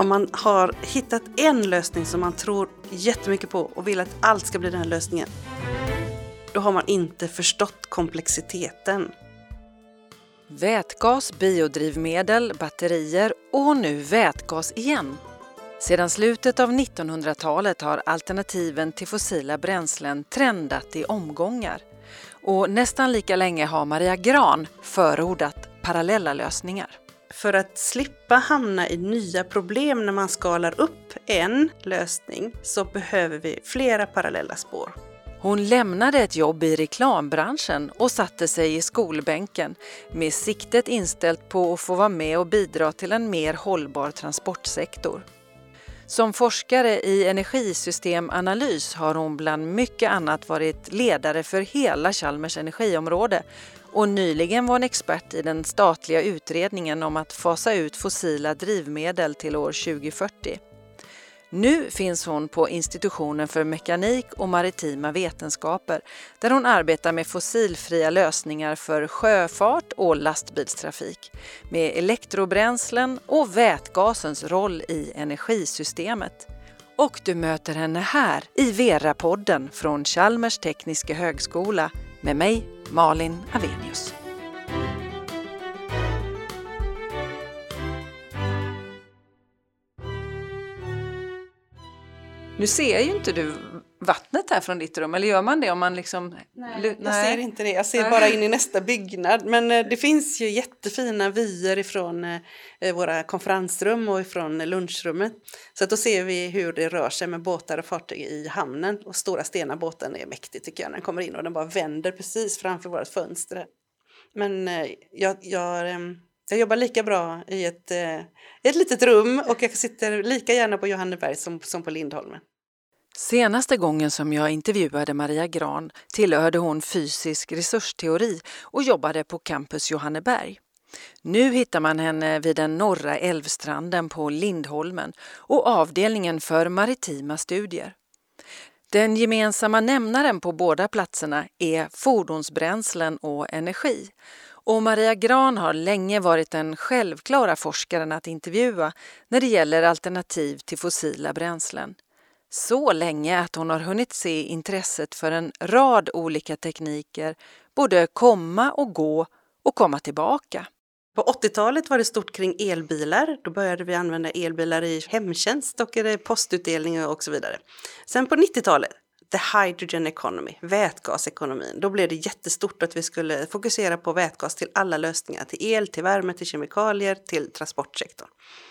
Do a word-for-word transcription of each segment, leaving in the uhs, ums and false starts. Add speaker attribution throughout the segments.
Speaker 1: Om man har hittat en lösning som man tror jättemycket på och vill att allt ska bli den här lösningen, då har man inte förstått komplexiteten.
Speaker 2: Vätgas, biodrivmedel, batterier och nu vätgas igen. Sedan slutet av nittonhundratalet har alternativen till fossila bränslen trendat i omgångar. Och nästan lika länge har Maria Gran förordat parallella lösningar.
Speaker 1: För att slippa hamna i nya problem när man skalar upp en lösning så behöver vi flera parallella spår.
Speaker 2: Hon lämnade ett jobb i reklambranschen och satte sig i skolbänken med siktet inställt på att få vara med och bidra till en mer hållbar transportsektor. Som forskare i energisystemanalys har hon bland mycket annat varit ledare för hela Chalmers energiområde och nyligen var en expert i den statliga utredningen om att fasa ut fossila drivmedel till år tjugo fyrtio. Nu finns hon på Institutionen för mekanik och maritima vetenskaper där hon arbetar med fossilfria lösningar för sjöfart och lastbilstrafik med elektrobränslen och vätgasens roll i energisystemet. Och du möter henne här i Vera-podden från Chalmers tekniska högskola med mig, Malin Avenius. Nu ser ju inte du vattnet här från ditt rum, eller gör man det om man liksom...
Speaker 1: Nej, jag Nej. ser inte det. Jag ser bara in i nästa byggnad. Men eh, det finns ju jättefina vyer ifrån eh, våra konferensrum och ifrån lunchrummet. Så att då ser vi hur det rör sig med båtar och fartyg i hamnen. Och stora stenar båten är mäktig tycker jag när den kommer in och den bara vänder precis framför vårt fönster. Men eh, jag... jag eh, Jag jobbar lika bra i ett, eh, ett litet rum och jag sitter lika gärna på Johanneberg som, som på Lindholmen.
Speaker 2: Senaste gången som jag intervjuade Maria Gran tillhörde hon fysisk resursteori och jobbade på campus Johanneberg. Nu hittar man henne vid den norra älvstranden på Lindholmen och avdelningen för maritima studier. Den gemensamma nämnaren på båda platserna är fordonsbränslen och energi. Och Maria Gran har länge varit den självklara forskaren att intervjua när det gäller alternativ till fossila bränslen. Så länge att hon har hunnit se intresset för en rad olika tekniker både komma och gå och komma tillbaka.
Speaker 1: På åttiotalet var det stort kring elbilar. Då började vi använda elbilar i hemtjänst och postutdelning och så vidare. Sen på nittiotalet, the hydrogen economy, vätgasekonomin. Då blev det jättestort att vi skulle fokusera på vätgas till alla lösningar. Till el, till värme, till kemikalier, till transportsektorn.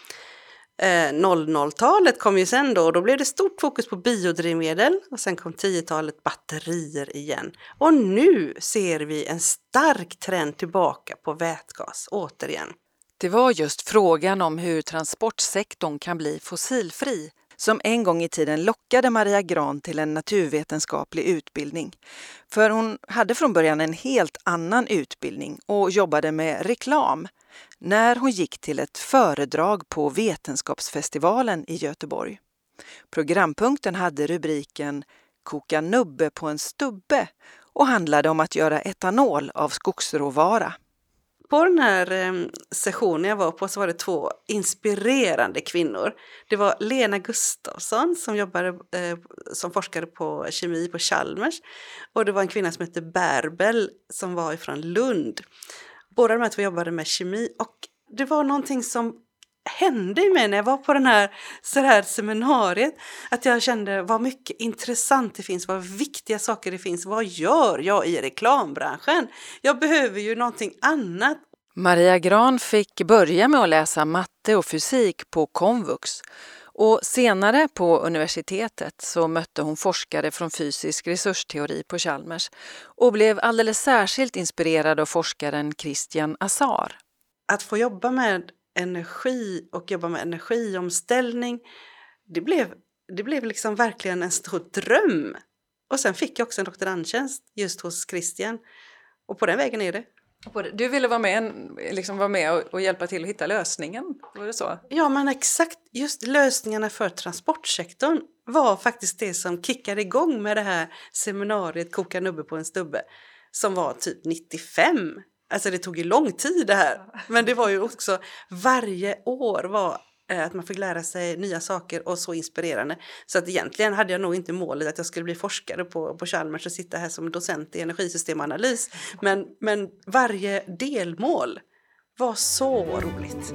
Speaker 1: Eh, noll noll-talet kom ju sen då och då blev det stort fokus på biodrivmedel. Och sen kom tio-talet batterier igen. Och nu ser vi en stark trend tillbaka på vätgas återigen.
Speaker 2: Det var just frågan om hur transportsektorn kan bli fossilfri som en gång i tiden lockade Maria Gran till en naturvetenskaplig utbildning. För hon hade från början en helt annan utbildning och jobbade med reklam när hon gick till ett föredrag på Vetenskapsfestivalen i Göteborg. Programpunkten hade rubriken "Koka nubbe på en stubbe" och handlade om att göra etanol av skogsråvara.
Speaker 1: På den här eh, sessionen jag var på så var det två inspirerande kvinnor. Det var Lena Gustafsson som jobbade eh, som forskare på kemi på Chalmers. Och det var en kvinna som hette Bärbel som var ifrån Lund. Båda de här två jobbade med kemi och det var någonting som hände i mig när jag var på den här, så här seminariet. Att jag kände vad mycket intressant det finns, vad viktiga saker det finns. Vad gör jag i reklambranschen? Jag behöver ju någonting annat.
Speaker 2: Maria Gran fick börja med att läsa matte och fysik på komvux. Och senare på universitetet så mötte hon forskare från fysisk resursteori på Chalmers och blev alldeles särskilt inspirerad av forskaren Christian Azar.
Speaker 1: Att få jobba med energi och jobba med energiomställning, det blev, det blev liksom verkligen en stor dröm. Och sen fick jag också en doktorandtjänst just hos Christian. Och på den vägen är det.
Speaker 2: Du ville vara med, liksom vara med och, och hjälpa till att hitta lösningen, var det så?
Speaker 1: Ja, men exakt. Just lösningarna för transportsektorn var faktiskt det som kickade igång med det här seminariet Koka nubbe på en stubbe. Som var typ nittiofem. Alltså det tog ju lång tid det här. Men det var ju också, varje år var Att man fick lära sig nya saker och så inspirerande. Så att egentligen hade jag nog inte målet att jag skulle bli forskare på, på Chalmers och sitta här som docent i energisystemanalys. Men, men varje delmål var så roligt.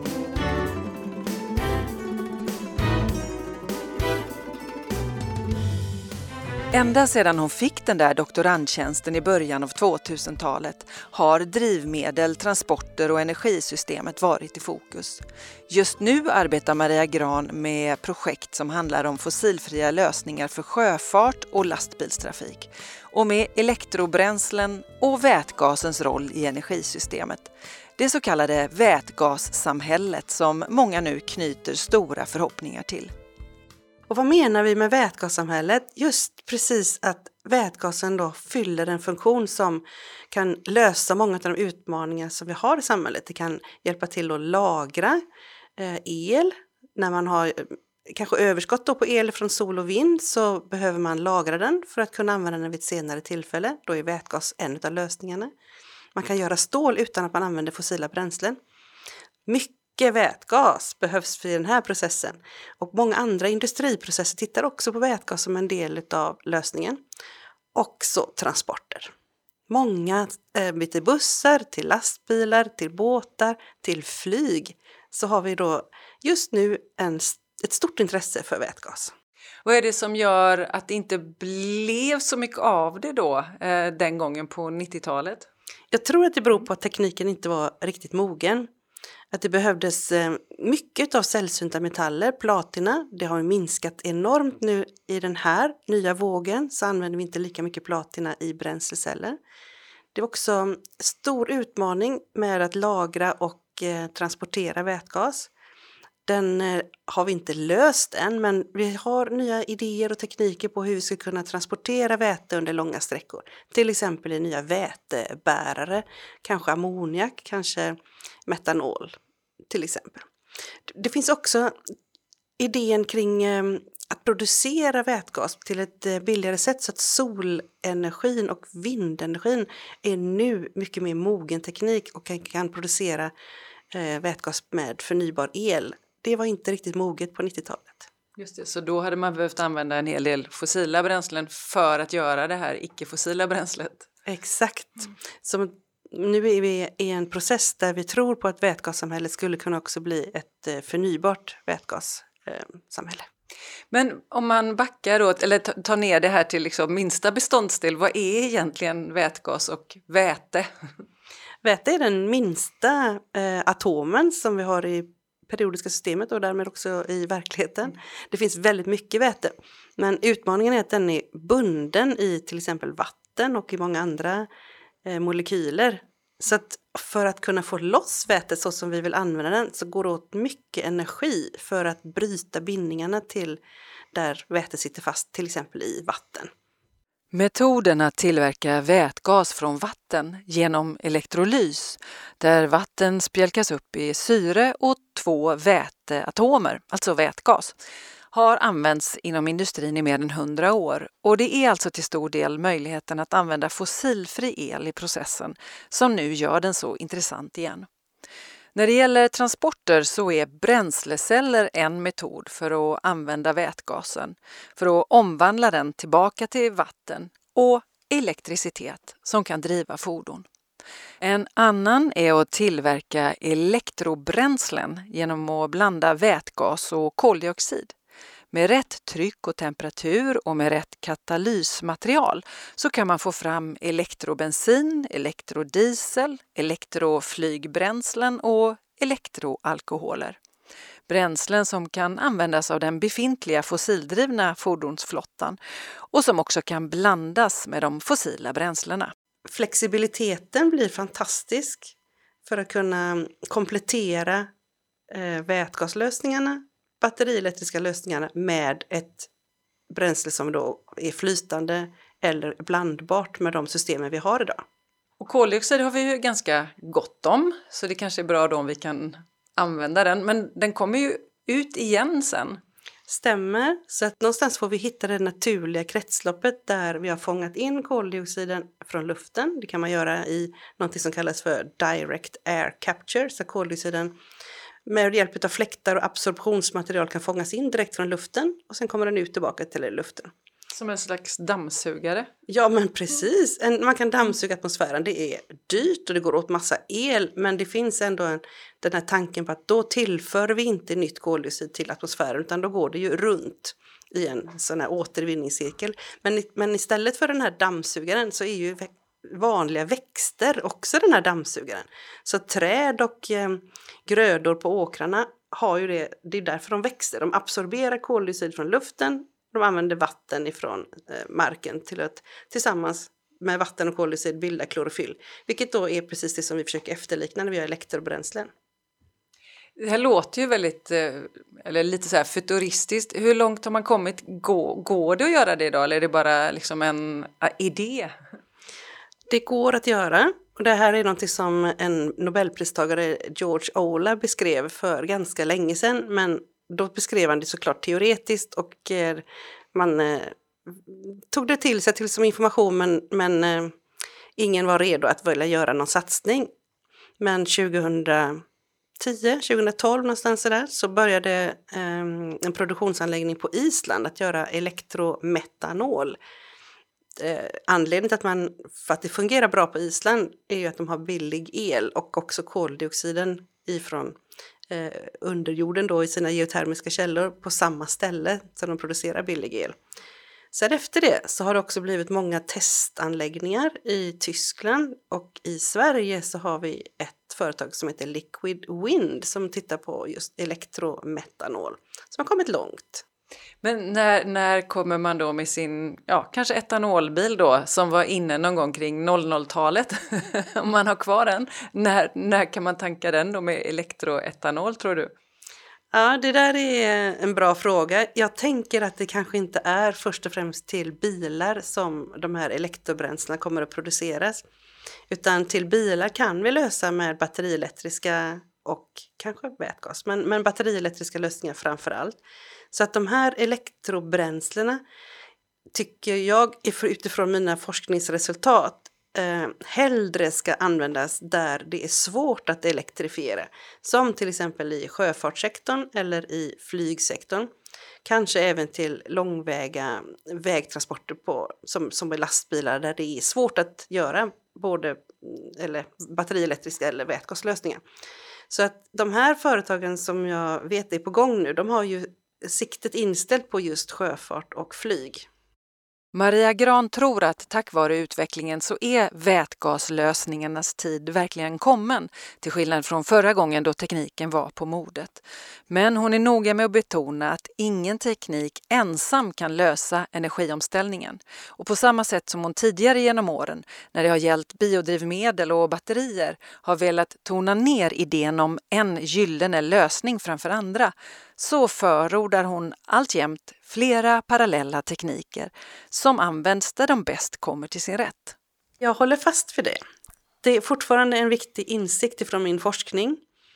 Speaker 2: Ända sedan hon fick den där doktorandtjänsten i början av tvåtusentalet har drivmedel, transporter och energisystemet varit i fokus. Just nu arbetar Maria Gran med projekt som handlar om fossilfria lösningar för sjöfart och lastbilstrafik och med elektrobränslen och vätgasens roll i energisystemet. Det så kallade vätgassamhället som många nu knyter stora förhoppningar till.
Speaker 1: Och vad menar vi med vätgassamhället? Just precis att vätgasen då fyller en funktion som kan lösa många av de utmaningar som vi har i samhället. Det kan hjälpa till att lagra eh, el. När man har eh, kanske överskott då på el från sol och vind så behöver man lagra den för att kunna använda den vid ett senare tillfälle. Då är vätgas en av lösningarna. Man kan göra stål utan att man använder fossila bränslen. Mycket vätgas behövs för den här processen och många andra industriprocesser tittar också på vätgas som en del av lösningen. Också transporter. Många eh, byter bussar till lastbilar, till båtar, till flyg. Så har vi då just nu en, ett stort intresse för vätgas.
Speaker 2: Vad är det som gör att det inte blev så mycket av det då eh, den gången på nittiotalet?
Speaker 1: Jag tror att det beror på att tekniken inte var riktigt mogen. Att det behövdes mycket av sällsynta metaller, platina. Det har minskat enormt nu i den här nya vågen. Så använder vi inte lika mycket platina i bränsleceller. Det är också en stor utmaning med att lagra och transportera vätgas. Den har vi inte löst än, men vi har nya idéer och tekniker på hur vi ska kunna transportera väte under långa sträckor. Till exempel i nya vätebärare, kanske ammoniak, kanske metanol till exempel. Det finns också idén kring att producera vätgas till ett billigare sätt så att solenergin och vindenergin är nu mycket mer mogen teknik och kan producera vätgas med förnybar el. Det var inte riktigt moget på nittiotalet.
Speaker 2: Just det, så då hade man behövt använda en hel del fossila bränslen för att göra det här icke-fossila bränslet.
Speaker 1: Exakt. Mm. Så nu är vi i en process där vi tror på att vätgassamhället skulle kunna också bli ett förnybart vätgassamhälle.
Speaker 2: Men om man backar då, eller tar ner det här till liksom minsta beståndsdel, vad är egentligen vätgas och väte?
Speaker 1: Väte är den minsta eh, atomen som vi har i periodiska systemet och därmed också i verkligheten. Mm. Det finns väldigt mycket väte. Men utmaningen är att den är bunden i till exempel vatten och i många andra eh, molekyler. Så att för att kunna få loss vätet så som vi vill använda den så går det åt mycket energi för att bryta bindningarna till där vätet sitter fast, till exempel i vatten.
Speaker 2: Metoden att tillverka vätgas från vatten genom elektrolys, där vatten spjälkas upp i syre och två väteatomer, alltså vätgas, har använts inom industrin i mer än hundra år och det är alltså till stor del möjligheten att använda fossilfri el i processen som nu gör den så intressant igen. När det gäller transporter så är bränsleceller en metod för att använda vätgasen, för att omvandla den tillbaka till vatten och elektricitet som kan driva fordon. En annan är att tillverka elektrobränslen genom att blanda vätgas och koldioxid. Med rätt tryck och temperatur och med rätt katalysmaterial så kan man få fram elektrobensin, elektrodiesel, elektroflygbränslen och elektroalkoholer. Bränslen som kan användas av den befintliga fossildrivna fordonsflottan och som också kan blandas med de fossila bränslena.
Speaker 1: Flexibiliteten blir fantastisk för att kunna komplettera eh, vätgaslösningarna, batterielektriska lösningarna med ett bränsle som då är flytande eller blandbart med de systemen vi har idag.
Speaker 2: Och koldioxid har vi ju ganska gott om, så det kanske är bra då om vi kan använda den. Men den kommer ju ut igen sen.
Speaker 1: Stämmer, så att någonstans får vi hitta det naturliga kretsloppet där vi har fångat in koldioxiden från luften. Det kan man göra i något som kallas för direct air capture, så koldioxiden med hjälp av fläktar och absorptionsmaterial kan fångas in direkt från luften och sen kommer den ut tillbaka till luften.
Speaker 2: Som en slags dammsugare?
Speaker 1: Ja, men precis. En, man kan dammsuga atmosfären. Det är dyrt och det går åt massa el, men det finns ändå en, den här tanken på att då tillför vi inte nytt koldioxid till atmosfären, utan då går det ju runt i en sån här återvinningscirkel. Men, men istället för den här dammsugaren så är ju vanliga växter också den här dammsugaren. Så träd och eh, grödor på åkrarna har ju det, det är därför de växer. De absorberar koldioxid från luften, de använder vatten ifrån eh, marken till att tillsammans med vatten och koldioxid bilda klorofyll. Vilket då är precis det som vi försöker efterlikna när vi gör elektrobränslen.
Speaker 2: Det här låter ju väldigt, eller lite så här futuristiskt. Hur långt har man kommit? Går, går det att göra det idag, eller är det bara liksom en idé?
Speaker 1: Det går att göra. Och det här är något som en Nobelpristagare, George Olah, beskrev för ganska länge sedan. Men då beskrev han det såklart teoretiskt och eh, man eh, tog det till sig till som information, men, men eh, ingen var redo att vilja göra någon satsning. Men tjugohundratio, tjugohundratolv någonstans där så började eh, en produktionsanläggning på Island att göra elektrometanol. Eh, anledningen till att man, för att det fungerar bra på Island är ju att de har billig el och också koldioxiden ifrån eh, underjorden då i sina geotermiska källor på samma ställe som de producerar billig el. Sen efter det så har det också blivit många testanläggningar i Tyskland, och i Sverige så har vi ett företag som heter Liquid Wind som tittar på just elektrometanol som har kommit långt.
Speaker 2: Men när, när kommer man då med sin, ja, kanske etanolbil då, som var inne någon gång kring noll noll-talet, om man har kvar den, när, när kan man tanka den då med elektroetanol, tror du?
Speaker 1: Ja, det där är en bra fråga. Jag tänker att det kanske inte är först och främst till bilar som de här elektrobränslena kommer att produceras, utan till bilar kan vi lösa med batterielektriska och kanske vätgas, men, men batterielektriska lösningar framför allt. Så att de här elektrobränslena tycker jag utifrån mina forskningsresultat eh, hellre ska användas där det är svårt att elektrifiera. Som till exempel i sjöfartssektorn eller i flygsektorn. Kanske även till långväga vägtransporter på, som, som är lastbilar där det är svårt att göra både eller batterielektriska eller vätgaslösningar. Så att de här företagen som jag vet är på gång nu, de har ju siktet inställt på just sjöfart och flyg.
Speaker 2: Maria Gran tror att tack vare utvecklingen så är vätgaslösningarnas tid verkligen kommen, till skillnad från förra gången då tekniken var på modet. Men hon är noga med att betona att ingen teknik ensam kan lösa energiomställningen. Och på samma sätt som hon tidigare genom åren, när det har gällt biodrivmedel och batterier, har velat tona ner idén om en gyllene lösning framför andra, så förordar hon alltjämt flera parallella tekniker som används där de bäst kommer till sin rätt.
Speaker 1: Jag håller fast vid det. Det är fortfarande en viktig insikt från min forskning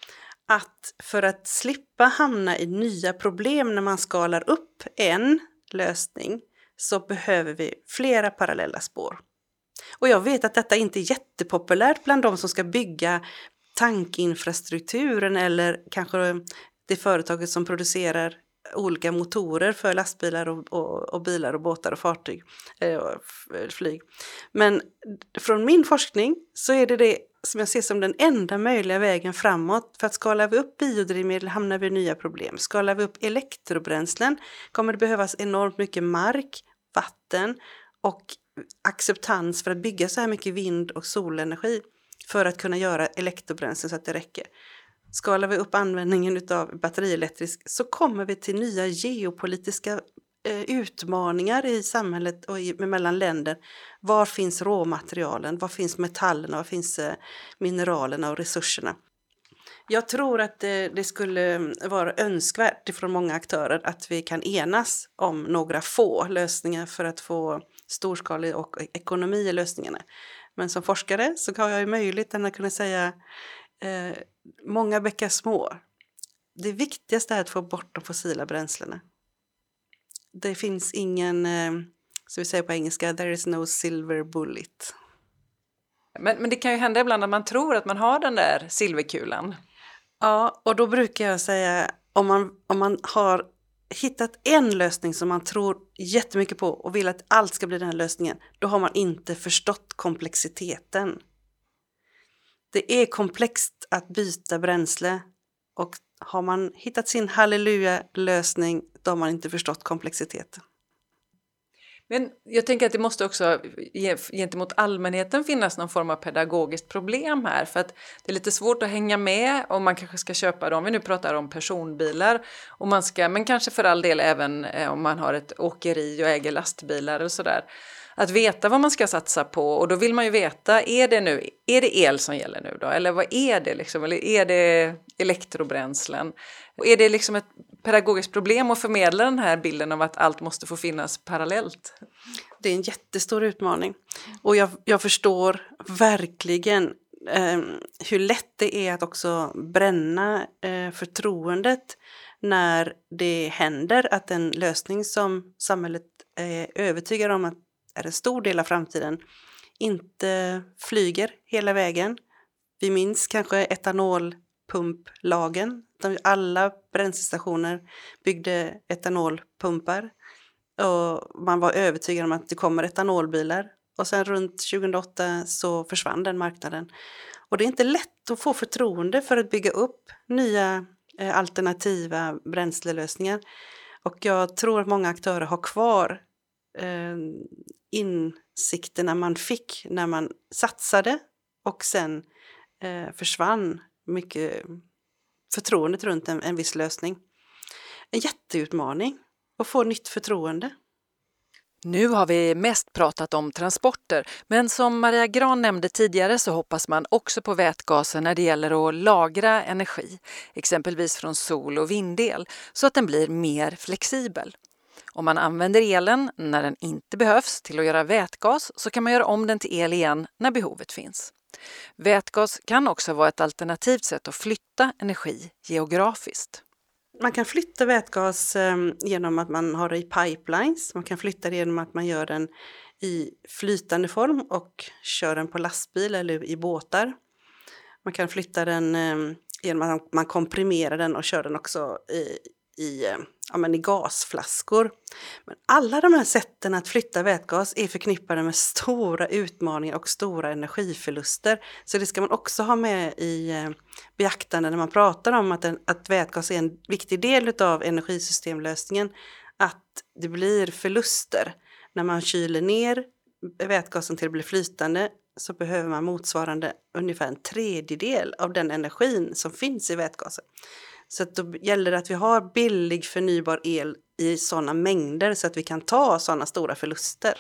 Speaker 1: att för att slippa hamna i nya problem när man skalar upp en lösning så behöver vi flera parallella spår. Och jag vet att detta inte är jättepopulärt bland de som ska bygga tankinfrastrukturen eller kanske det företaget som producerar olika motorer för lastbilar och, och, och bilar och båtar och fartyg eh, och flyg. Men från min forskning så är det det som jag ser som den enda möjliga vägen framåt. För att skala vi upp biodrivmedel hamnar vi i nya problem. Skalar vi upp elektrobränslen kommer det behövas enormt mycket mark, vatten och acceptans för att bygga så här mycket vind- och solenergi för att kunna göra elektrobränslen så att det räcker. Skalar vi upp användningen av batterielektrisk så kommer vi till nya geopolitiska eh, utmaningar i samhället och i, mellan länder. Var finns råmaterialen? Var finns metallerna? Var finns eh, mineralerna och resurserna? Jag tror att eh, det skulle vara önskvärt från många aktörer att vi kan enas om några få lösningar för att få storskalig och ekonomi i lösningarna. Men som forskare så har jag ju möjlighet att kunna säga Eh, många bäckar små. Det viktigaste är att få bort de fossila bränslena. Det finns ingen, eh, som vi säger på engelska, there is no silver bullet.
Speaker 2: Men, men det kan ju hända ibland att man tror att man har den där silverkulan.
Speaker 1: Ja, och då brukar jag säga om man, om man har hittat en lösning som man tror jättemycket på och vill att allt ska bli den här lösningen, då har man inte förstått komplexiteten. Det är komplext att byta bränsle, och har man hittat sin halleluja-lösning, då har man inte förstått komplexiteten.
Speaker 2: Men jag tänker att det måste också gentemot allmänheten finnas någon form av pedagogiskt problem här. För att det är lite svårt att hänga med om man kanske ska köpa dem. Vi nu pratar om personbilar. Och man ska, men kanske för all del även om man har ett åkeri och äger lastbilar och sådär. Att veta vad man ska satsa på, och då vill man ju veta, är det nu är det el som gäller nu då? Eller vad är det liksom? Eller är det elektrobränslen? Och är det liksom ett pedagogiskt problem att förmedla den här bilden av att allt måste få finnas parallellt?
Speaker 1: Det är en jättestor utmaning, och jag, jag förstår verkligen eh, hur lätt det är att också bränna eh, förtroendet när det händer att en lösning som samhället är övertygad om att är en stor del av framtiden inte flyger hela vägen. Vi minns kanske etanolpumplagen. Alla bränslestationer byggde etanolpumpar och man var övertygad om att det kommer etanolbilar. Och sen runt tjugohundraåtta så försvann den marknaden. Och det är inte lätt att få förtroende för att bygga upp nya eh, alternativa bränslelösningar. Och jag tror att många aktörer har kvar eh, insikterna man fick när man satsade, och sen eh, försvann mycket förtroendet runt en, en viss lösning. En jätteutmaning att få nytt förtroende.
Speaker 2: Nu har vi mest pratat om transporter, men som Maria Gran nämnde tidigare så hoppas man också på vätgasen när det gäller att lagra energi, exempelvis från sol- och vindel, så att den blir mer flexibel. Om man använder elen när den inte behövs till att göra vätgas, så kan man göra om den till el igen när behovet finns. Vätgas kan också vara ett alternativt sätt att flytta energi geografiskt.
Speaker 1: Man kan flytta vätgas eh, genom att man har det i pipelines. Man kan flytta det genom att man gör den i flytande form och kör den på lastbil eller i båtar. Man kan flytta den eh, genom att man komprimerar den och kör den också i, i, eh, ja, men i gasflaskor. Men alla de här sätten att flytta vätgas är förknippade med stora utmaningar och stora energiförluster. Så det ska man också ha med i eh, beaktande när man pratar om att, en, att vätgas är en viktig del av energisystemlösningen. Att det blir förluster. När man kyler ner vätgasen till att bli flytande, så behöver man motsvarande ungefär en tredjedel av den energin som finns i vätgasen. Så att då gäller det att vi har billig förnybar el i sådana mängder så att vi kan ta sådana stora förluster.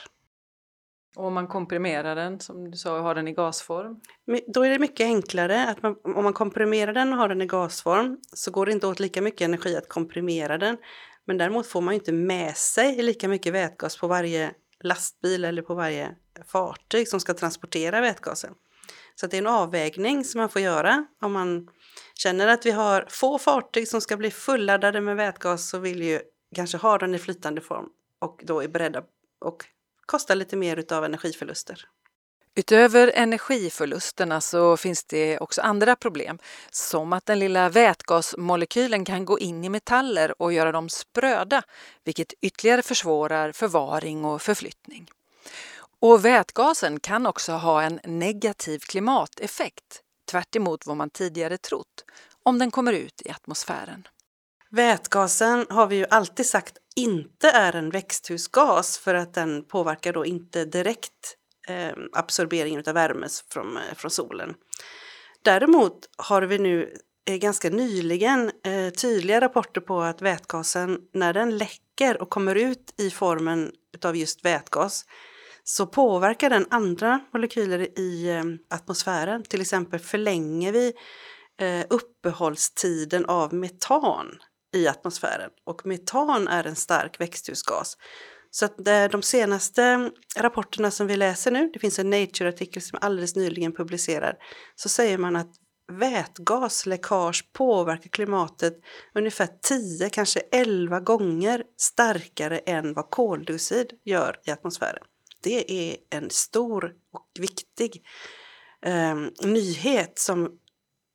Speaker 2: Och om man komprimerar den, som du sa, och har den i gasform?
Speaker 1: Då är det mycket enklare. Att man, om man komprimerar den och har den i gasform, så går det inte åt lika mycket energi att komprimera den. Men däremot får man ju inte med sig lika mycket vätgas på varje lastbil eller på varje fartyg som ska transportera vätgasen. Så att det är en avvägning som man får göra. Om man känner att vi har få fartyg som ska bli fulladdade med vätgas, så vill ju kanske ha den i flytande form och då är beredda och kostar lite mer av energiförluster.
Speaker 2: Utöver energiförlusterna så finns det också andra problem, som att den lilla vätgasmolekylen kan gå in i metaller och göra dem spröda, vilket ytterligare försvårar förvaring och förflyttning. Och vätgasen kan också ha en negativ klimateffekt, tvärt emot vad man tidigare trott, om den kommer ut i atmosfären.
Speaker 1: Vätgasen har vi ju alltid sagt inte är en växthusgas, för att den påverkar då inte direkt eh, absorberingen av värme från, från solen. Däremot har vi nu eh, ganska nyligen eh, tydliga rapporter på att vätgasen, när den läcker och kommer ut i formen av just vätgas, så påverkar den andra molekyler i eh, atmosfären. Till exempel förlänger vi eh, uppehållstiden av metan i atmosfären. Och metan är en stark växthusgas. Så att de senaste rapporterna som vi läser nu, det finns en Nature-artikel som alldeles nyligen publicerad, så säger man att vätgasläckage påverkar klimatet ungefär tio, kanske elva gånger starkare än vad koldioxid gör i atmosfären. Det är en stor och viktig eh, nyhet som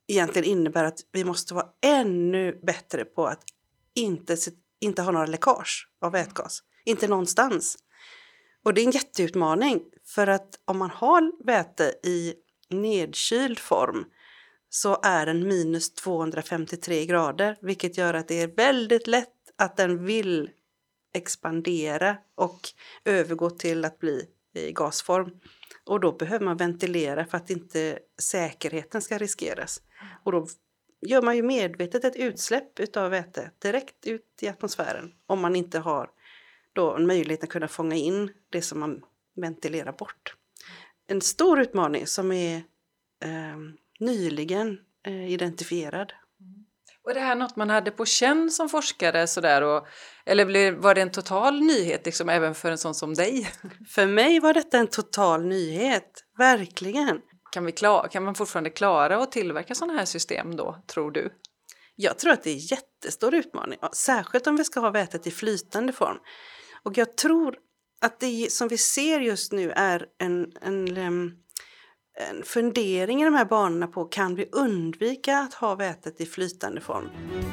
Speaker 1: egentligen innebär att vi måste vara ännu bättre på att inte, inte ha några läckage av vätgas. Inte någonstans. Och det är en jätteutmaning, för att om man har väte i nedkyld form så är den minus tvåhundrafemtiotre grader, vilket gör att det är väldigt lätt att den vill expandera och övergå till att bli i gasform. Och då behöver man ventilera för att inte säkerheten ska riskeras. Och då gör man ju medvetet ett utsläpp av väte direkt ut i atmosfären, om man inte har då en möjlighet att kunna fånga in det som man ventilerar bort. En stor utmaning som är eh, nyligen eh, identifierad.
Speaker 2: Och det här något man hade på känn som forskare sådär, och, eller blev, var det en total nyhet liksom, även för en sån som dig?
Speaker 1: För mig var detta en total nyhet, verkligen.
Speaker 2: Kan, vi klar, kan man fortfarande klara att tillverka sådana här system då, tror du?
Speaker 1: Jag tror att det är en jättestor utmaning, särskilt om vi ska ha vätet i flytande form. Och jag tror att det som vi ser just nu är en, en, en fundering i de här banorna på, kan vi undvika att ha vätet i flytande form?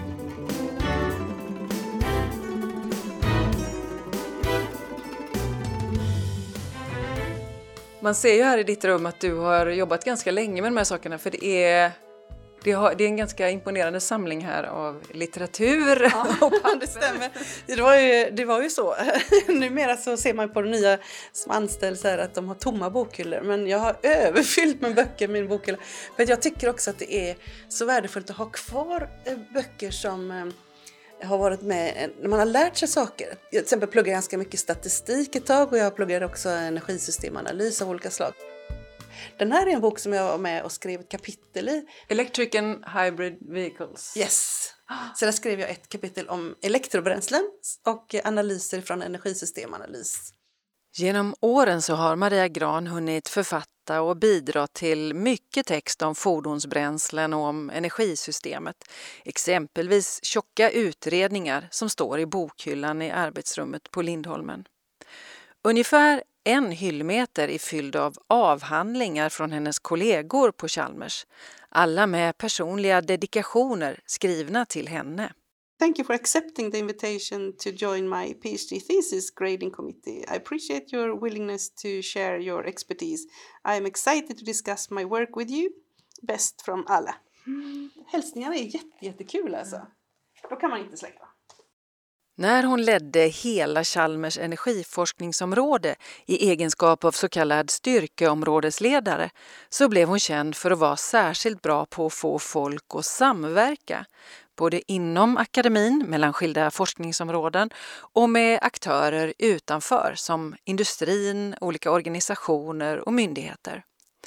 Speaker 2: Man ser ju här i ditt rum att du har jobbat ganska länge med de här sakerna, för det är... Det, har, det är en ganska imponerande samling här av litteratur.
Speaker 1: Ja, det stämmer. Det var ju, det var ju så. Numera så ser man på de nya som anställs här att de har tomma bokhyllor. Men jag har överfyllt med böcker i min bokhylla. För jag tycker också att det är så värdefullt att ha kvar böcker som har varit med när man har lärt sig saker. Jag till exempel pluggar ganska mycket statistik ett tag, och jag pluggar också energisystemanalys av olika slag. Den här är en bok som jag var med och skrev ett kapitel i.
Speaker 2: Electric and Hybrid Vehicles.
Speaker 1: Yes. Så där skrev jag ett kapitel om elektrobränslen och analyser från energisystemanalys.
Speaker 2: Genom åren så har Maria Gran hunnit författa och bidra till mycket text om fordonsbränslen och om energisystemet. Exempelvis tjocka utredningar som står i bokhyllan i arbetsrummet på Lindholmen. Ungefär en hyllmeter är fylld av avhandlingar från hennes kollegor på Chalmers. Alla med personliga dedikationer skrivna till henne.
Speaker 1: Thank you for accepting the invitation to join my PhD thesis grading committee. I appreciate your willingness to share your expertise. I am excited to discuss my work with you. Bäst från alla. Mm. Hälsningarna är jätte, jättekul alltså. Då kan man inte släcka.
Speaker 2: När hon ledde hela Chalmers energiforskningsområde i egenskap av så kallad styrkeområdesledare så blev hon känd för att vara särskilt bra på att få folk att samverka, både inom akademin mellan skilda forskningsområden och med aktörer utanför som industrin, olika organisationer och myndigheter.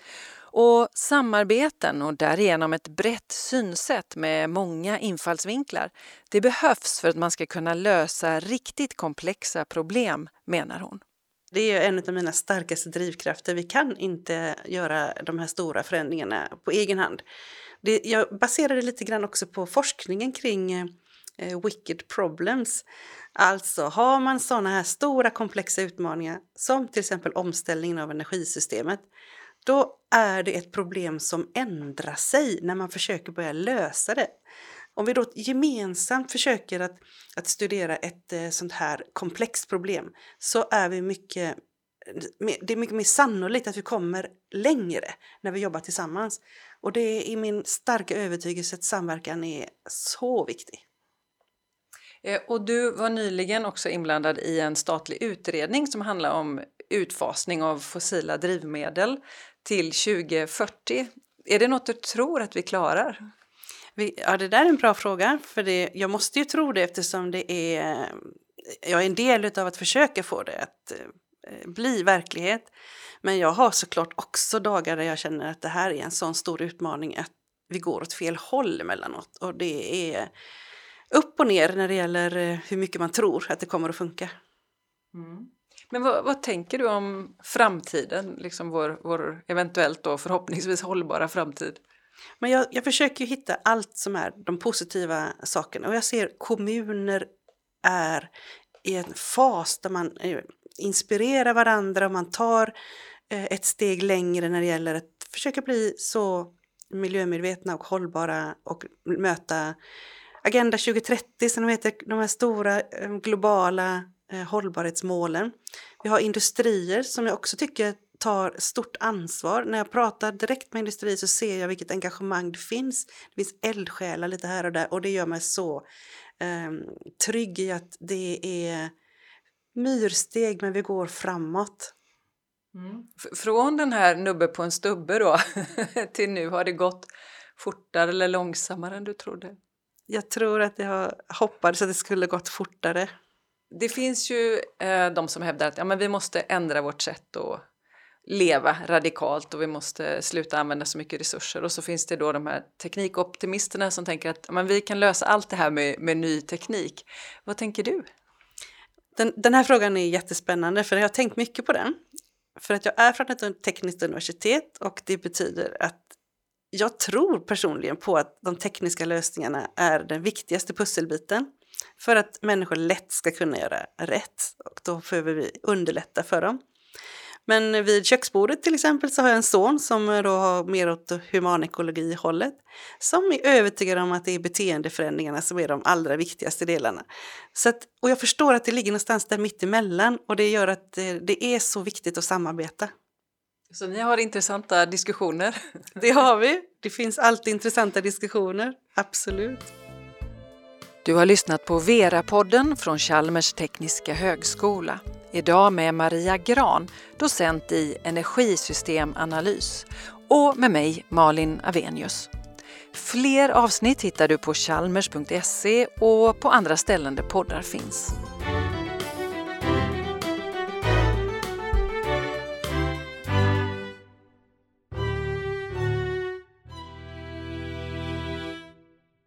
Speaker 2: Och samarbeten och därigenom ett brett synsätt med många infallsvinklar, det behövs för att man ska kunna lösa riktigt komplexa problem, menar hon.
Speaker 1: Det är en av mina starkaste drivkrafter. Vi kan inte göra de här stora förändringarna på egen hand. Det, jag baserade lite grann också på forskningen kring eh, wicked problems. Alltså har man sådana här stora komplexa utmaningar som till exempel omställningen av energisystemet, då är det ett problem som ändrar sig när man försöker börja lösa det. Om vi då gemensamt försöker att, att studera ett eh, sånt här komplext problem, så är vi mycket, det är mycket mer sannolikt att vi kommer längre när vi jobbar tillsammans. Och det är i min starka övertygelse att samverkan är så viktig.
Speaker 2: Och du var nyligen också inblandad i en statlig utredning som handlar om utfasning av fossila drivmedel till tjugo fyrtio. Är det något du tror att vi klarar?
Speaker 1: Vi, ja, det där är en bra fråga. För det, jag måste ju tro det eftersom det är, jag är en del av att försöka få det att eh, bli verklighet. Men jag har såklart också dagar där jag känner att det här är en sån stor utmaning att vi går åt fel håll emellanåt. Och det är upp och ner när det gäller hur mycket man tror att det kommer att funka.
Speaker 2: Mm. Men vad, vad tänker du om framtiden, liksom vår, vår eventuellt då förhoppningsvis hållbara framtid?
Speaker 1: Men jag, jag försöker ju hitta allt som är de positiva sakerna. Och jag ser kommuner är i en fas där man inspirerar varandra och man tar ett steg längre när det gäller att försöka bli så miljömedvetna och hållbara och möta Agenda tjugo trettio som de heter, de här stora globala eh, hållbarhetsmålen. Vi har industrier som jag också tycker tar stort ansvar. När jag pratar direkt med industrier så ser jag vilket engagemang det finns. Det finns eldsjälar lite här och där och det gör mig så eh, trygg i att det är myrsteg men vi går framåt.
Speaker 2: Mm. Från den här nubbe på en stubbe då till nu, har det gått fortare eller långsammare än du trodde?
Speaker 1: Jag tror att jag hoppades att det skulle gått fortare.
Speaker 2: Det finns ju eh, de som hävdar att ja, men vi måste ändra vårt sätt att leva radikalt och vi måste sluta använda så mycket resurser. Och så finns det då de här teknikoptimisterna som tänker att ja, men vi kan lösa allt det här med, med ny teknik. Vad tänker du?
Speaker 1: Den, den här frågan är jättespännande för jag har tänkt mycket på den. För att jag är från ett tekniskt universitet och det betyder att jag tror personligen på att de tekniska lösningarna är den viktigaste pusselbiten för att människor lätt ska kunna göra rätt och då behöver vi underlätta för dem. Men vid köksbordet till exempel så har jag en son som då har mer åt humanekologi-hållet som är övertygad om att det är beteendeförändringarna som är de allra viktigaste delarna. Så att, och jag förstår att det ligger någonstans där mitt emellan och det gör att det, det är så viktigt att samarbeta.
Speaker 2: Så ni har intressanta diskussioner?
Speaker 1: Det har vi. Det finns alltid intressanta diskussioner. Absolut.
Speaker 2: Du har lyssnat på Vera-podden från Chalmers tekniska högskola. Idag med Maria Gran, docent i energisystemanalys. Och med mig, Malin Avenius. Fler avsnitt hittar du på chalmers punkt se och på andra ställen där poddar finns.